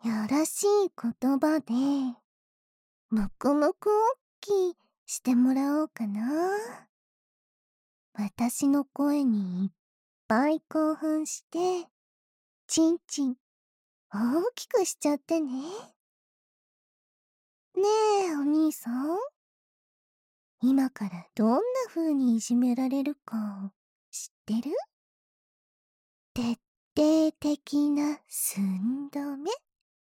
やらしい言葉で、むくむくおっきしてもらおうかな。私の声にいっぱい興奮して、ちんちん大きくしちゃってね。ねえ、お兄さん。今からどんな風にいじめられるか知ってる？徹底的な寸止め。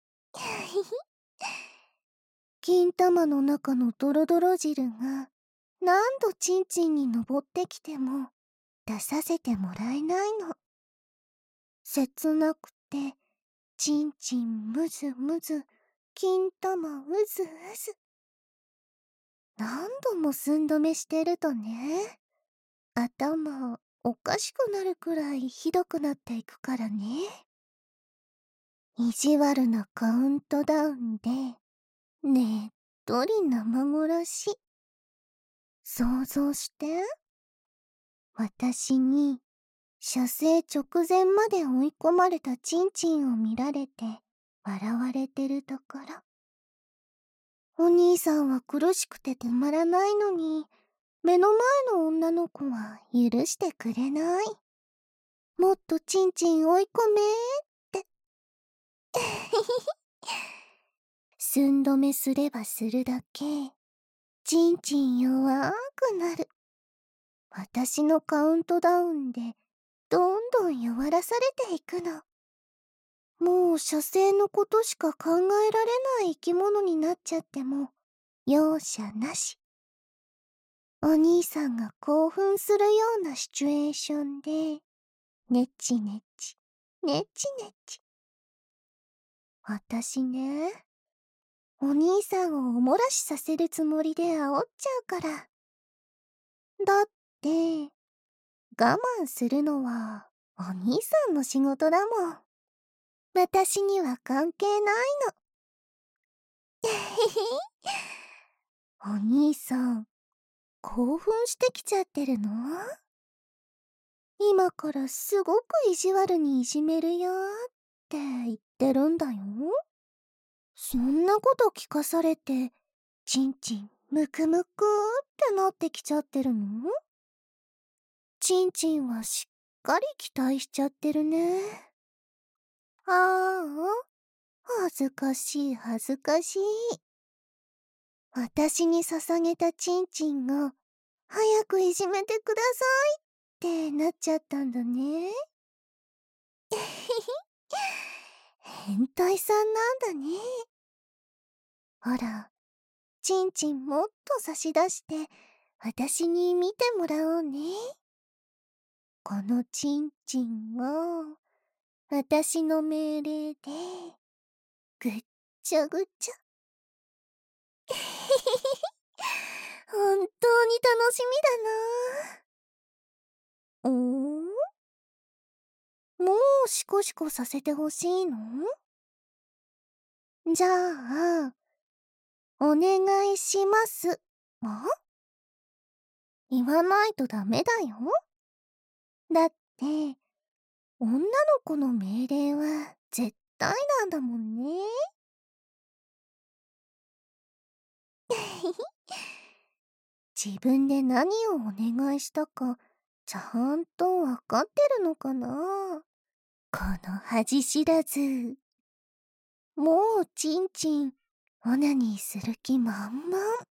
金玉の中のドロドロ汁が何度ちんちんに登ってきても出させてもらえないの。切なくて、ちんちんむずむず、金玉うずうず。何度も寸止めしてるとね、頭おかしくなるくらいひどくなっていくからね。意地悪なカウントダウンで、ねっとり生殺し。想像して。私に、射精直前まで追い込まれたチンチンを見られて、笑われてるところ。お兄さんは苦しくて止まらないのに、目の前の女の子は許してくれない。もっとチンチン追い込めーって。寸止めすればするだけ、チンチン弱くなる。私のカウントダウンで、どんどん弱らされていくの。もう射精のことしか考えられない生き物になっちゃっても容赦なし。お兄さんが興奮するようなシチュエーションで、ねちねち、ねちねち。私ね、お兄さんをおもらしさせるつもりで煽っちゃうから。だって、我慢するのはお兄さんの仕事だもん。私には関係ないの。お兄さん、興奮してきちゃってるの？今からすごく意地悪にいじめるよって言ってるんだよ。そんなこと聞かされて、ちんちんむくむくってなってきちゃってるの？ちんちんはしっかり期待しちゃってるね。ああ、恥ずかしい恥ずかしい。私に捧げたちんちんが、早くいじめてくださいってなっちゃったんだね。変態さんなんだね。ほら、ちんちんもっと差し出して、私に見てもらおうね。このちんちんを、私の命令で、ぐっちゃぐちゃ。本当に楽しみだな。もうシコシコさせてほしいの？じゃあ、お願いします。言わないとダメだよ。だって、女の子の命令は絶対なんだもんね。自分で何をお願いしたか、ちゃんとわかってるのかな？この恥知らず。もうちんちん、オナニーする気満々。